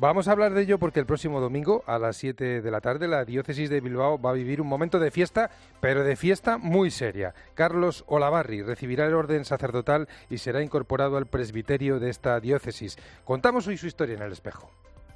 Vamos a hablar de ello porque el próximo domingo a las 7 de la tarde la diócesis de Bilbao va a vivir un momento de fiesta, pero de fiesta muy seria. Carlos Olavarri recibirá el orden sacerdotal y será incorporado al presbiterio de esta diócesis. Contamos hoy su historia en El Espejo.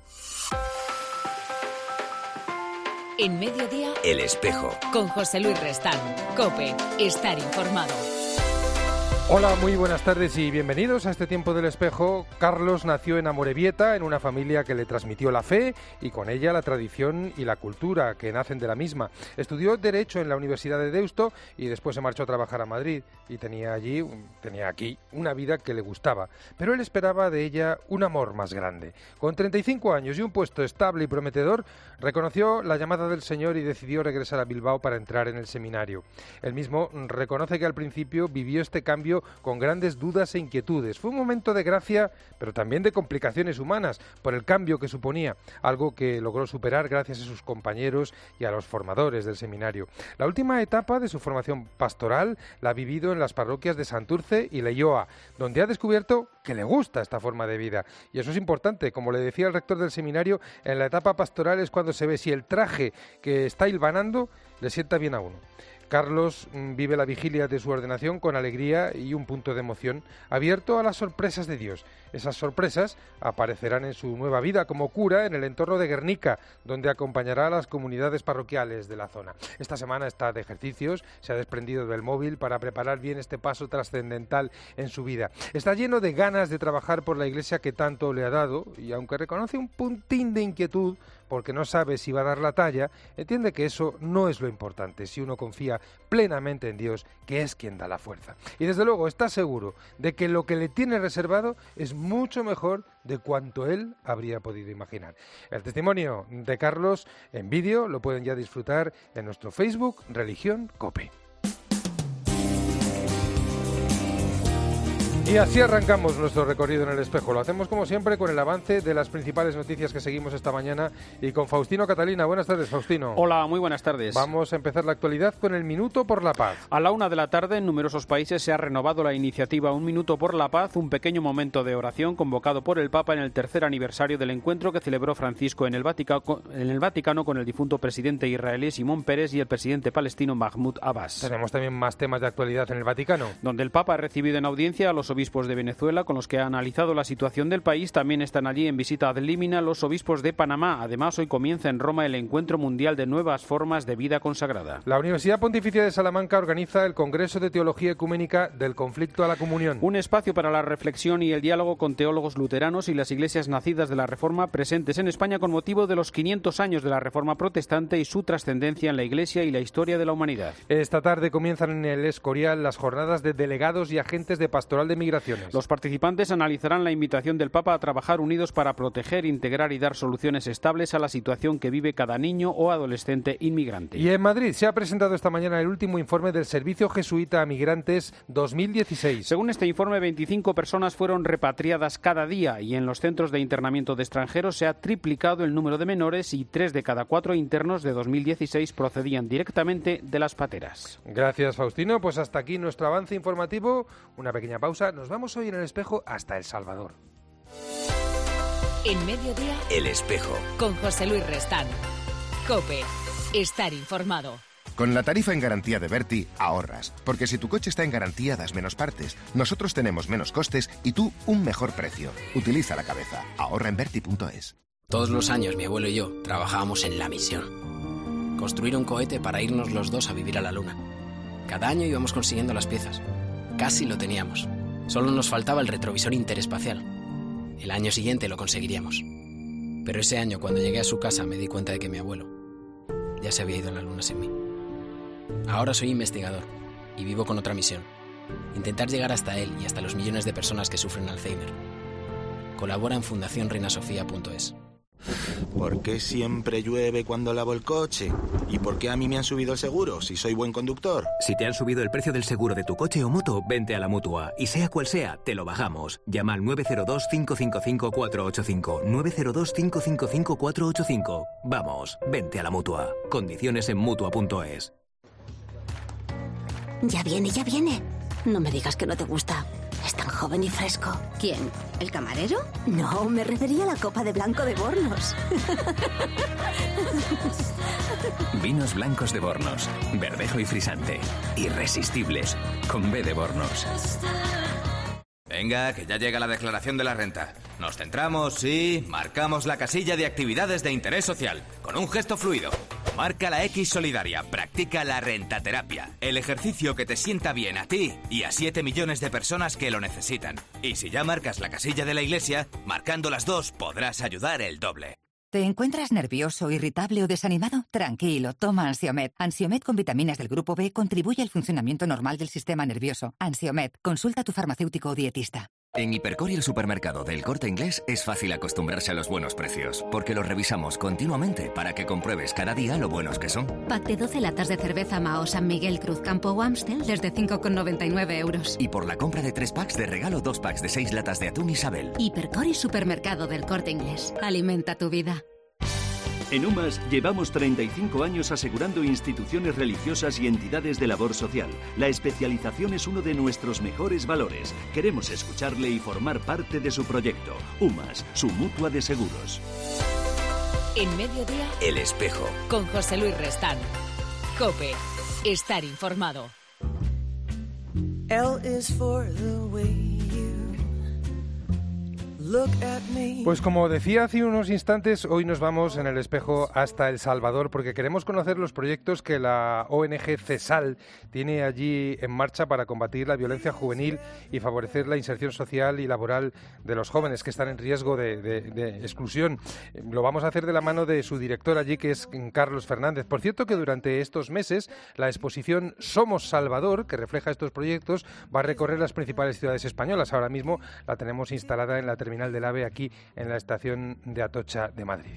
En Mediodía, El Espejo. Con José Luis Restán. COPE. Estar informado. Hola, muy buenas tardes y bienvenidos a este tiempo del Espejo. Carlos nació en Amorebieta, en una familia que le transmitió la fe y con ella la tradición y la cultura que nacen de la misma. Estudió Derecho en la Universidad de Deusto y después se marchó a trabajar a Madrid y tenía aquí una vida que le gustaba. Pero él esperaba de ella un amor más grande. Con 35 años y un puesto estable y prometedor, reconoció la llamada del Señor y decidió regresar a Bilbao para entrar en el seminario. Él mismo reconoce que al principio vivió este cambio con grandes dudas e inquietudes. Fue un momento de gracia, pero también de complicaciones humanas por el cambio que suponía, algo que logró superar gracias a sus compañeros y a los formadores del seminario. La última etapa de su formación pastoral la ha vivido en las parroquias de Santurce y Leioa, donde ha descubierto que le gusta esta forma de vida. Y eso es importante, como le decía el rector del seminario, en la etapa pastoral es cuando se ve si el traje que está hilvanando le sienta bien a uno. Carlos vive la vigilia de su ordenación con alegría y un punto de emoción, abierto a las sorpresas de Dios. Esas sorpresas aparecerán en su nueva vida como cura en el entorno de Guernica, donde acompañará a las comunidades parroquiales de la zona. Esta semana está de ejercicios, se ha desprendido del móvil para preparar bien este paso trascendental en su vida. Está lleno de ganas de trabajar por la Iglesia que tanto le ha dado y aunque reconoce un puntín de inquietud porque no sabe si va a dar la talla, entiende que eso no es lo importante si uno confía plenamente en Dios, que es quien da la fuerza. Y desde luego está seguro de que lo que le tiene reservado es mucho mejor de cuanto él habría podido imaginar. El testimonio de Carlos en vídeo lo pueden ya disfrutar en nuestro Facebook Religión COPE. Y así arrancamos nuestro recorrido en El Espejo. Lo hacemos como siempre con el avance de las principales noticias que seguimos esta mañana y con Faustino Catalina. Buenas tardes, Faustino. Hola, muy buenas tardes. Vamos a empezar la actualidad con el Minuto por la Paz. A la 1 de la tarde, en numerosos países se ha renovado la iniciativa Un Minuto por la Paz, un pequeño momento de oración convocado por el Papa en el tercer aniversario del encuentro que celebró Francisco en el Vaticano con el difunto presidente israelí Simón Peres y el presidente palestino Mahmoud Abbas. Tenemos también más temas de actualidad en el Vaticano, donde el Papa ha recibido en audiencia a los obispos de Venezuela, con los que ha analizado la situación del país. También están allí en visita ad limina los obispos de Panamá. Además, hoy comienza en Roma el Encuentro Mundial de Nuevas Formas de Vida Consagrada. La Universidad Pontificia de Salamanca organiza el Congreso de Teología Ecuménica del Conflicto a la Comunión. Un espacio para la reflexión y el diálogo con teólogos luteranos y las iglesias nacidas de la Reforma presentes en España con motivo de los 500 años de la Reforma Protestante y su trascendencia en la Iglesia y la historia de la humanidad. Esta tarde comienzan en el Escorial las jornadas de delegados y agentes de Pastoral de Migraciones. Los participantes analizarán la invitación del Papa a trabajar unidos para proteger, integrar y dar soluciones estables a la situación que vive cada niño o adolescente inmigrante. Y en Madrid se ha presentado esta mañana el último informe del Servicio Jesuita a Migrantes 2016. Según este informe, 25 personas fueron repatriadas cada día y en los centros de internamiento de extranjeros se ha triplicado el número de menores y 3 de cada 4 internos de 2016 procedían directamente de las pateras. Gracias, Faustino. Pues hasta aquí nuestro avance informativo. Una pequeña pausa. Nos vamos hoy en El Espejo hasta El Salvador. En Mediodía, El Espejo. Con José Luis Restán. COPE. Estar informado. Con la tarifa en garantía de Berti ahorras, porque si tu coche está en garantía das menos partes, nosotros tenemos menos costes y tú un mejor precio. Utiliza la cabeza. Ahorra en Berti.es. Todos los años mi abuelo y yo trabajábamos en la misión. Construir un cohete para irnos los dos a vivir a la luna. Cada año íbamos consiguiendo las piezas. Casi lo teníamos. Solo nos faltaba el retrovisor interespacial. El año siguiente lo conseguiríamos. Pero ese año, cuando llegué a su casa, me di cuenta de que mi abuelo ya se había ido a la luna sin mí. Ahora soy investigador y vivo con otra misión. Intentar llegar hasta él y hasta los millones de personas que sufren Alzheimer. Colabora en fundacionreinasofía.es. ¿Por qué siempre llueve cuando lavo el coche? ¿Y por qué a mí me han subido el seguro si soy buen conductor? Si te han subido el precio del seguro de tu coche o moto, vente a la Mutua. Y sea cual sea, te lo bajamos. Llama al 902-555-485. 902-555-485. Vamos, vente a la Mutua. Condiciones en Mutua.es. Ya viene, ya viene. No me digas que no te gusta. Es tan joven y fresco. ¿Quién? ¿El camarero? No, me refería a la copa de blanco de Bornos. Vinos blancos de Bornos. Verdejo y frisante. Irresistibles. Con B de Bornos. Venga, que ya llega la declaración de la renta. Nos centramos y marcamos la casilla de actividades de interés social, con un gesto fluido. Marca la X solidaria, practica la rentaterapia, el ejercicio que te sienta bien a ti y a 7 millones de personas que lo necesitan. Y si ya marcas la casilla de la iglesia, marcando las dos podrás ayudar el doble. ¿Te encuentras nervioso, irritable o desanimado? Tranquilo, toma Ansiomed. Ansiomed con vitaminas del grupo B contribuye al funcionamiento normal del sistema nervioso. Ansiomed, consulta a tu farmacéutico o dietista. En Hipercor y el supermercado del Corte Inglés es fácil acostumbrarse a los buenos precios, porque los revisamos continuamente para que compruebes cada día lo buenos que son. Pack de 12 latas de cerveza Mao San Miguel Cruz Campo o Amstel desde 5,99 euros. Y por la compra de 3 packs de regalo 2 packs de 6 latas de atún Isabel. Hipercor y supermercado del Corte Inglés. Alimenta tu vida. En UMAS llevamos 35 años asegurando instituciones religiosas y entidades de labor social. La especialización es uno de nuestros mejores valores. Queremos escucharle y formar parte de su proyecto. UMAS, su mutua de seguros. En Mediodía, El Espejo. con José Luis Restán. COPE. Estar informado. L is for the way you look at me. Pues como decía hace unos instantes, hoy nos vamos en El Espejo hasta El Salvador porque queremos conocer los proyectos que la ONG CESAL tiene allí en marcha para combatir la violencia juvenil y favorecer la inserción social y laboral de los jóvenes que están en riesgo de exclusión. Lo vamos a hacer de la mano de su director allí, que es Carlos Fernández. Por cierto, que durante estos meses la exposición Somos Salvador, que refleja estos proyectos, va a recorrer las principales ciudades españolas. Ahora mismo la tenemos instalada en la terminal del AVE aquí en la estación de Atocha de Madrid.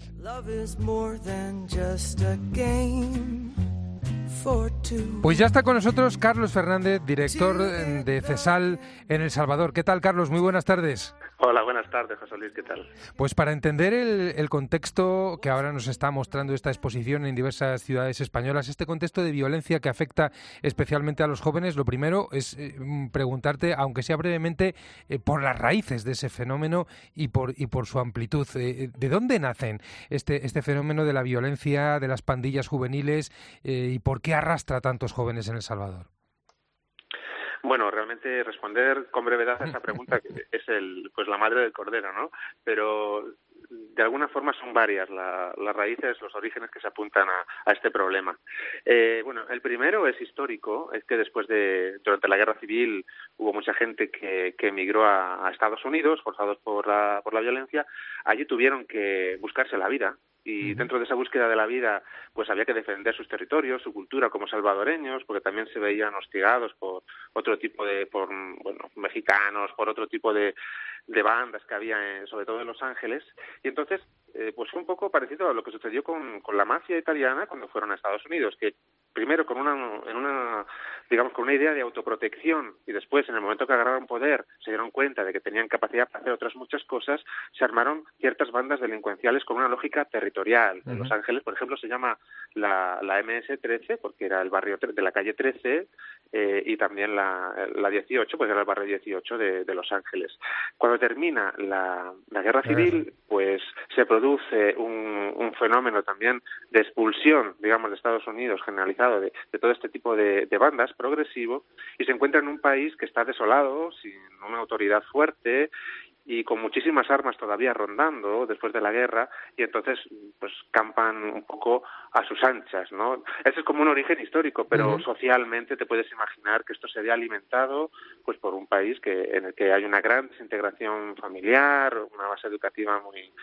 Pues ya está con nosotros Carlos Fernández, director de CESAL en El Salvador. ¿Qué tal, Carlos? Muy buenas tardes. Hola, buenas tardes, José Luis, ¿qué tal? Pues para entender el contexto que ahora nos está mostrando esta exposición en diversas ciudades españolas, este contexto de violencia que afecta especialmente a los jóvenes, lo primero es preguntarte, aunque sea brevemente, por las raíces de ese fenómeno y por su amplitud. ¿De dónde nacen este fenómeno de la violencia, de las pandillas juveniles y por qué arrastra a tantos jóvenes en El Salvador? Bueno, realmente responder con brevedad a esa pregunta es pues la madre del cordero, ¿no? Pero de alguna forma son varias las raíces, los orígenes que se apuntan a este problema. Bueno, el primero es histórico, es que durante la Guerra Civil hubo mucha gente que emigró a Estados Unidos, forzados por la violencia. Allí tuvieron que buscarse la vida. Y dentro de esa búsqueda de la vida, pues había que defender sus territorios, su cultura como salvadoreños, porque también se veían hostigados por otro tipo por mexicanos, por otro tipo de bandas que había, sobre todo en Los Ángeles. Y entonces, pues fue un poco parecido a lo que sucedió con la mafia italiana cuando fueron a Estados Unidos, que primero con una idea de autoprotección y después, en el momento que agarraron poder, se dieron cuenta de que tenían capacidad para hacer otras muchas cosas, se armaron ciertas bandas delincuenciales con una lógica territorial. En Los Ángeles, por ejemplo, se llama la MS-13 porque era el barrio de la calle 13 y también la 18, pues era el barrio 18 de Los Ángeles. Cuando termina la Guerra Civil, pues se produce un fenómeno también de expulsión, digamos, de Estados Unidos generalizado de todo este tipo de bandas progresivo, y se encuentra en un país que está desolado, sin una autoridad fuerte y con muchísimas armas todavía rondando después de la guerra, y entonces pues campan un poco a sus anchas, ¿no? Ese es como un origen histórico, pero socialmente te puedes imaginar que esto se ve alimentado pues por un país en el que hay una gran desintegración familiar, una base educativa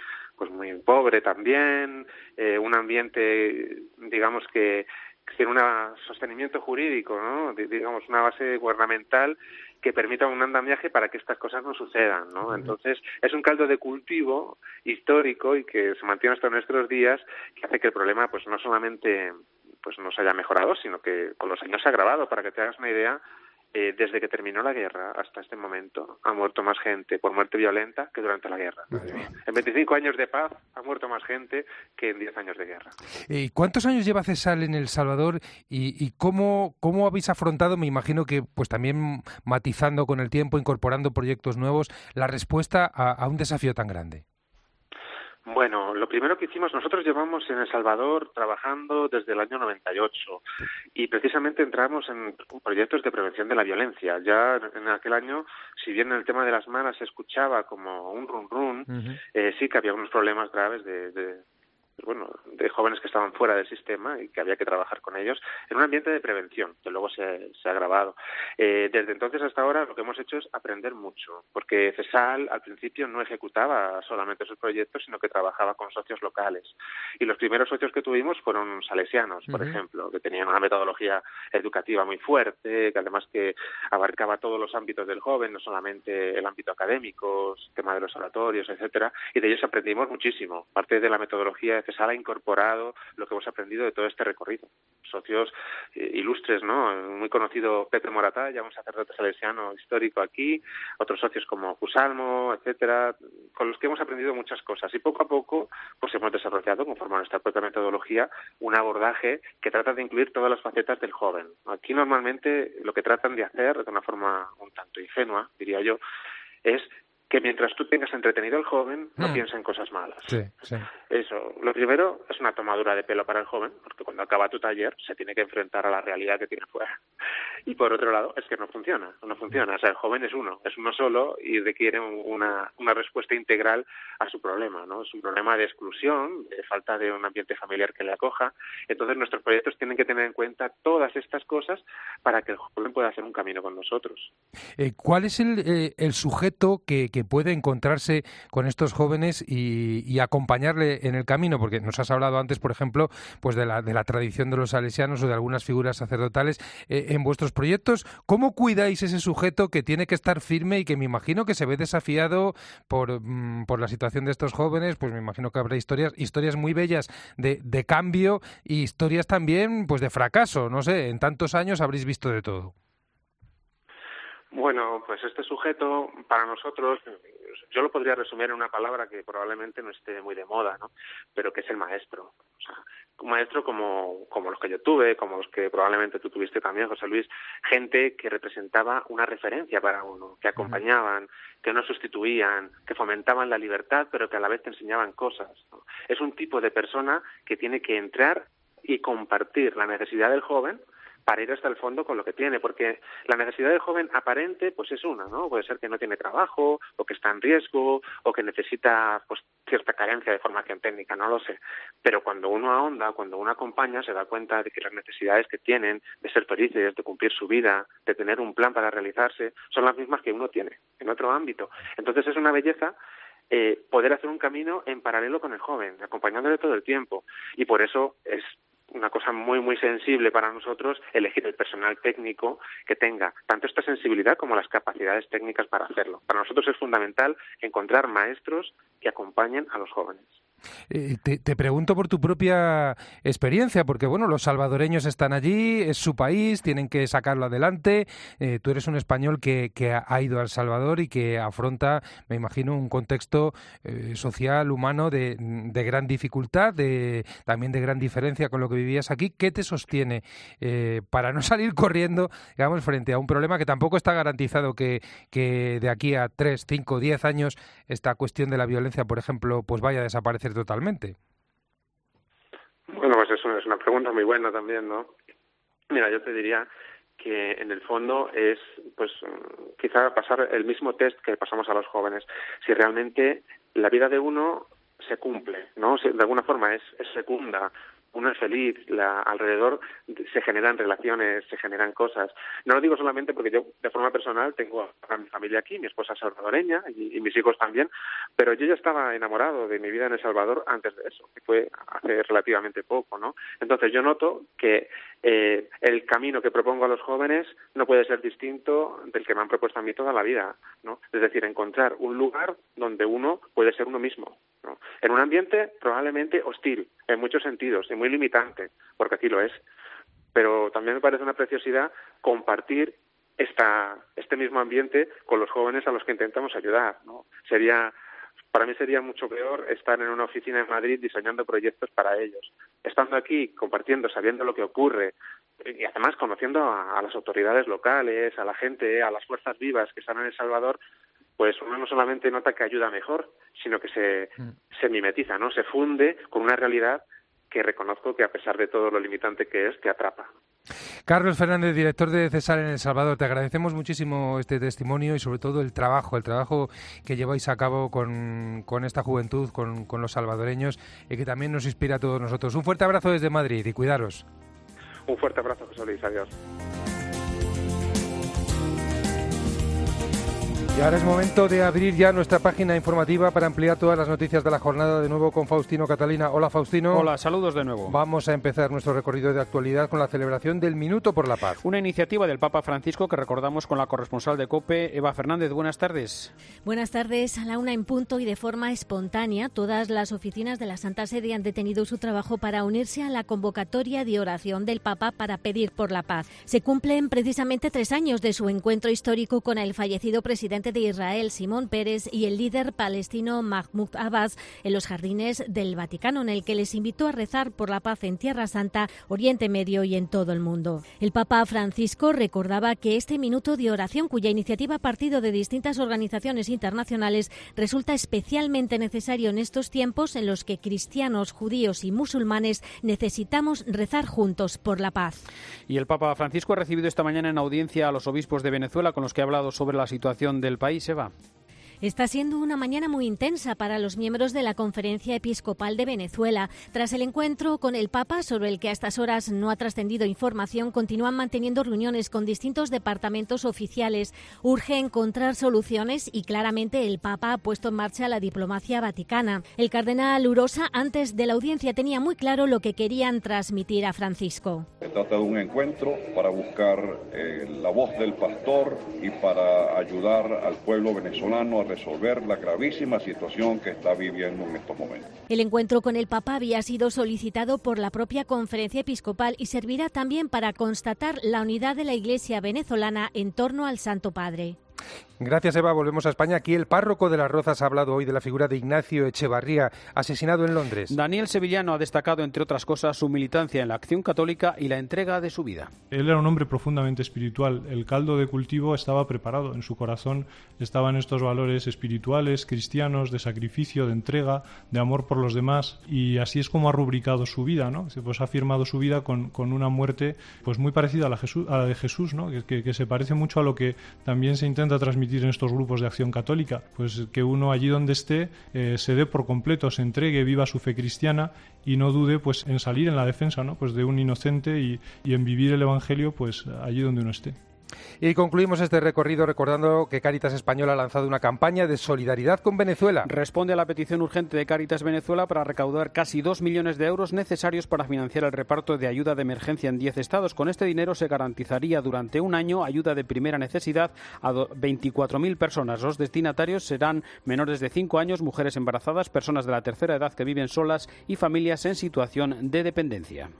muy pobre también, un ambiente, digamos, que tiene un sostenimiento jurídico, ¿no? Digamos, una base gubernamental que permita un andamiaje para que estas cosas no sucedan, ¿no? Entonces, es un caldo de cultivo histórico y que se mantiene hasta nuestros días, que hace que el problema pues no solamente pues no se haya mejorado, sino que con los años se ha agravado. Para que te hagas una idea, desde que terminó la guerra hasta este momento ha muerto más gente por muerte violenta que durante la guerra. En 25 años de paz ha muerto más gente que en 10 años de guerra. ¿Cuántos años lleva CESAL en El Salvador y cómo habéis afrontado, me imagino que pues también matizando con el tiempo, incorporando proyectos nuevos, la respuesta a un desafío tan grande? Bueno, lo primero que hicimos, nosotros llevamos en El Salvador trabajando desde el año 98 y precisamente entramos en proyectos de prevención de la violencia. Ya en aquel año, si bien el tema de las manas se escuchaba como un run-run, sí que había unos problemas graves de jóvenes que estaban fuera del sistema y que había que trabajar con ellos en un ambiente de prevención, que luego se ha agravado. Desde entonces hasta ahora lo que hemos hecho es aprender mucho, porque CESAL al principio no ejecutaba solamente esos proyectos, sino que trabajaba con socios locales. Y los primeros socios que tuvimos fueron salesianos, por ejemplo, que tenían una metodología educativa muy fuerte, que además que abarcaba todos los ámbitos del joven, no solamente el ámbito académico, el tema de los oratorios, etcétera, y de ellos aprendimos muchísimo. Parte de la metodología de CESAL ha incorporado lo que hemos aprendido de todo este recorrido. Socios ilustres, ¿no? Muy conocido Pepe Moratalla, un sacerdote salesiano histórico aquí, otros socios como Cusalmo, etcétera, con los que hemos aprendido muchas cosas. Y poco a poco pues hemos desarrollado, conforme a nuestra propia metodología, un abordaje que trata de incluir todas las facetas del joven. Aquí normalmente lo que tratan de hacer, de una forma un tanto ingenua, diría yo, es que mientras tú tengas entretenido al joven, no piensa en cosas malas. Sí, sí. Eso. Lo primero es una tomadura de pelo para el joven, porque cuando acaba tu taller se tiene que enfrentar a la realidad que tiene fuera. Y por otro lado, es que no funciona. O sea, el joven es uno solo y requiere una respuesta integral a su problema, ¿no? Es un problema de exclusión, de falta de un ambiente familiar que le acoja. Entonces nuestros proyectos tienen que tener en cuenta todas estas cosas para que el joven pueda hacer un camino con nosotros. ¿Cuál es el sujeto que puede encontrarse con estos jóvenes y acompañarle en el camino? Porque nos has hablado antes, por ejemplo, pues de la tradición de los salesianos o de algunas figuras sacerdotales en vuestros proyectos. ¿Cómo cuidáis ese sujeto que tiene que estar firme y que me imagino que se ve desafiado por la situación de estos jóvenes? Pues me imagino que habrá historias muy bellas de cambio y historias también pues de fracaso. No sé, en tantos años habréis visto de todo. Bueno, pues este sujeto, para nosotros, yo lo podría resumir en una palabra que probablemente no esté muy de moda, ¿no? Pero que es el maestro. O sea, un maestro como los que yo tuve, como los que probablemente tú tuviste también, José Luis, gente que representaba una referencia para uno, que acompañaban, que no sustituían, que fomentaban la libertad, pero que a la vez te enseñaban cosas, ¿no? Es un tipo de persona que tiene que entrar y compartir la necesidad del joven para ir hasta el fondo con lo que tiene, porque la necesidad del joven aparente pues es una, ¿no? Puede ser que no tiene trabajo, o que está en riesgo, o que necesita pues cierta carencia de formación técnica, no lo sé. Pero cuando uno ahonda, cuando uno acompaña, se da cuenta de que las necesidades que tienen de ser felices, de cumplir su vida, de tener un plan para realizarse, son las mismas que uno tiene en otro ámbito. Entonces es una belleza poder hacer un camino en paralelo con el joven, acompañándole todo el tiempo. Y por eso es una cosa muy, muy sensible para nosotros elegir el personal técnico que tenga tanto esta sensibilidad como las capacidades técnicas para hacerlo. Para nosotros es fundamental encontrar maestros que acompañen a los jóvenes. Te pregunto por tu propia experiencia, porque bueno, los salvadoreños están allí, es su país, tienen que sacarlo adelante. Tú eres un español que ha ido a El Salvador y que afronta, me imagino, un contexto social, humano de gran dificultad, también de gran diferencia con lo que vivías aquí. ¿Qué te sostiene para no salir corriendo, digamos, frente a un problema que tampoco está garantizado que de aquí a 3, 5, 10 años esta cuestión de la violencia, por ejemplo, pues vaya a desaparecer totalmente? Bueno, pues eso es una pregunta muy buena también, ¿no? Mira, yo te diría que en el fondo es, pues, quizá pasar el mismo test que pasamos a los jóvenes. Si realmente la vida de uno se cumple, ¿no? Si de alguna forma es fecunda, uno es feliz, alrededor se generan relaciones, se generan cosas. No lo digo solamente porque yo, de forma personal, tengo a mi familia aquí, mi esposa es salvadoreña y mis hijos también, pero yo ya estaba enamorado de mi vida en El Salvador antes de eso, que fue hace relativamente poco, ¿no? Entonces yo noto que el camino que propongo a los jóvenes no puede ser distinto del que me han propuesto a mí toda la vida, ¿no? Es decir, encontrar un lugar donde uno puede ser uno mismo, ¿no? En un ambiente probablemente hostil, en muchos sentidos, y muy limitante, porque aquí lo es. Pero también me parece una preciosidad compartir este mismo ambiente con los jóvenes a los que intentamos ayudar, ¿no? Para mí sería mucho peor estar en una oficina en Madrid diseñando proyectos para ellos. Estando aquí, compartiendo, sabiendo lo que ocurre y además conociendo a las autoridades locales, a la gente, a las fuerzas vivas que están en El Salvador, pues uno no solamente nota que ayuda mejor, sino que se mimetiza, ¿no? Se funde con una realidad que reconozco que a pesar de todo lo limitante que es, te atrapa. Carlos Fernández, director de CESAR en El Salvador, te agradecemos muchísimo este testimonio y sobre todo el trabajo que lleváis a cabo con esta juventud, con los salvadoreños, y que también nos inspira a todos nosotros. Un fuerte abrazo desde Madrid y cuidaros. Un fuerte abrazo, José Luis. Adiós. Y ahora es momento de abrir ya nuestra página informativa para ampliar todas las noticias de la jornada, de nuevo con Faustino Catalina. Hola, Faustino. Hola, saludos de nuevo. Vamos a empezar nuestro recorrido de actualidad con la celebración del Minuto por la Paz. Una iniciativa del Papa Francisco que recordamos con la corresponsal de COPE, Eva Fernández. Buenas tardes. Buenas tardes. A la 1:00 y de forma espontánea, todas las oficinas de la Santa Sede han detenido su trabajo para unirse a la convocatoria de oración del Papa para pedir por la paz. Se cumplen precisamente 3 años de su encuentro histórico con el fallecido presidente de Israel, Simón Peres, y el líder palestino Mahmoud Abbas en los jardines del Vaticano, en el que les invitó a rezar por la paz en Tierra Santa, Oriente Medio y en todo el mundo. El Papa Francisco recordaba que este minuto de oración, cuya iniciativa ha partido de distintas organizaciones internacionales, resulta especialmente necesario en estos tiempos en los que cristianos, judíos y musulmanes necesitamos rezar juntos por la paz. Y el Papa Francisco ha recibido esta mañana en audiencia a los obispos de Venezuela, con los que ha hablado sobre la situación del país. Eva. Está siendo una mañana muy intensa para los miembros de la Conferencia Episcopal de Venezuela. Tras el encuentro con el Papa, sobre el que a estas horas no ha trascendido información, continúan manteniendo reuniones con distintos departamentos oficiales. Urge encontrar soluciones y claramente el Papa ha puesto en marcha la diplomacia vaticana. El cardenal Urosa, antes de la audiencia, tenía muy claro lo que querían transmitir a Francisco. Se trata de un encuentro para buscar la voz del pastor y para ayudar al pueblo venezolano a resolver la gravísima situación que está viviendo en estos momentos. El encuentro con el Papa había sido solicitado por la propia Conferencia Episcopal y servirá también para constatar la unidad de la Iglesia venezolana en torno al Santo Padre. Gracias, Eva. Volvemos a España. Aquí el párroco de Las Rozas ha hablado hoy de la figura de Ignacio Echevarría, asesinado en Londres. Daniel Sevillano ha destacado, entre otras cosas, su militancia en la Acción Católica y la entrega de su vida. Él era un hombre profundamente espiritual. El caldo de cultivo estaba preparado. En su corazón estaban estos valores espirituales, cristianos, de sacrificio, de entrega, de amor por los demás. Y así es como ha rubricado su vida, ¿no? Pues ha firmado su vida con una muerte pues muy parecida a la de Jesús, ¿no? Que se parece mucho a lo que también se intenta transmitir en estos grupos de Acción Católica, pues que uno allí donde esté se dé por completo, se entregue, viva su fe cristiana y no dude pues en salir en la defensa, ¿no? Pues de un inocente y en vivir el Evangelio pues allí donde uno esté. Y concluimos este recorrido recordando que Cáritas Española ha lanzado una campaña de solidaridad con Venezuela. Responde a la petición urgente de Cáritas Venezuela para recaudar casi 2 millones de euros necesarios para financiar el reparto de ayuda de emergencia en 10 estados. Con este dinero se garantizaría durante un año ayuda de primera necesidad a 24.000 personas. Los destinatarios serán menores de 5 años, mujeres embarazadas, personas de la tercera edad que viven solas y familias en situación de dependencia.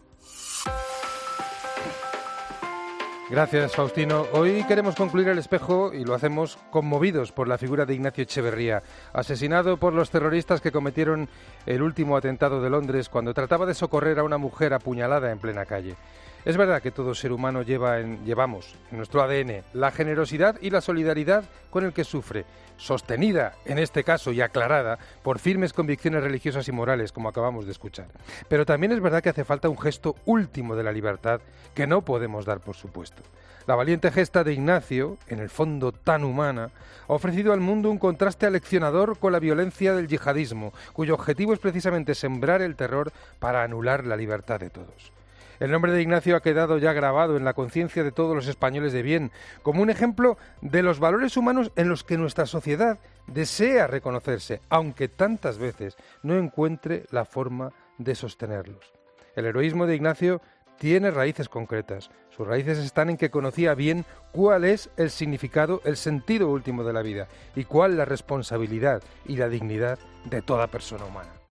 Gracias, Faustino. Hoy queremos concluir el espejo y lo hacemos conmovidos por la figura de Ignacio Echevarría, asesinado por los terroristas que cometieron el último atentado de Londres cuando trataba de socorrer a una mujer apuñalada en plena calle. Es verdad que todo ser humano llevamos en nuestro ADN la generosidad y la solidaridad con el que sufre, sostenida, en este caso, y aclarada por firmes convicciones religiosas y morales, como acabamos de escuchar. Pero también es verdad que hace falta un gesto último de la libertad que no podemos dar por supuesto. La valiente gesta de Ignacio, en el fondo tan humana, ha ofrecido al mundo un contraste aleccionador con la violencia del yihadismo, cuyo objetivo es precisamente sembrar el terror para anular la libertad de todos. El nombre de Ignacio ha quedado ya grabado en la conciencia de todos los españoles de bien, como un ejemplo de los valores humanos en los que nuestra sociedad desea reconocerse, aunque tantas veces no encuentre la forma de sostenerlos. El heroísmo de Ignacio tiene raíces concretas. Sus raíces están en que conocía bien cuál es el significado, el sentido último de la vida y cuál la responsabilidad y la dignidad de toda persona humana.